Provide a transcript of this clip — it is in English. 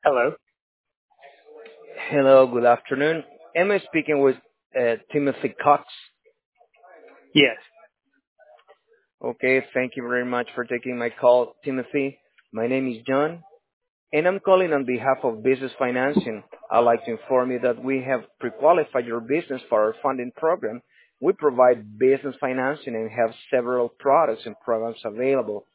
Hello. Hello, good afternoon. Am I speaking with Timothy Cox? Yes. Okay, thank you very much for taking my call, Timothy. My name is John, and I'm calling on behalf of Business Financing. I'd like to inform you that we have pre-qualified your business for our funding program. We provide business financing and have several products and programs available.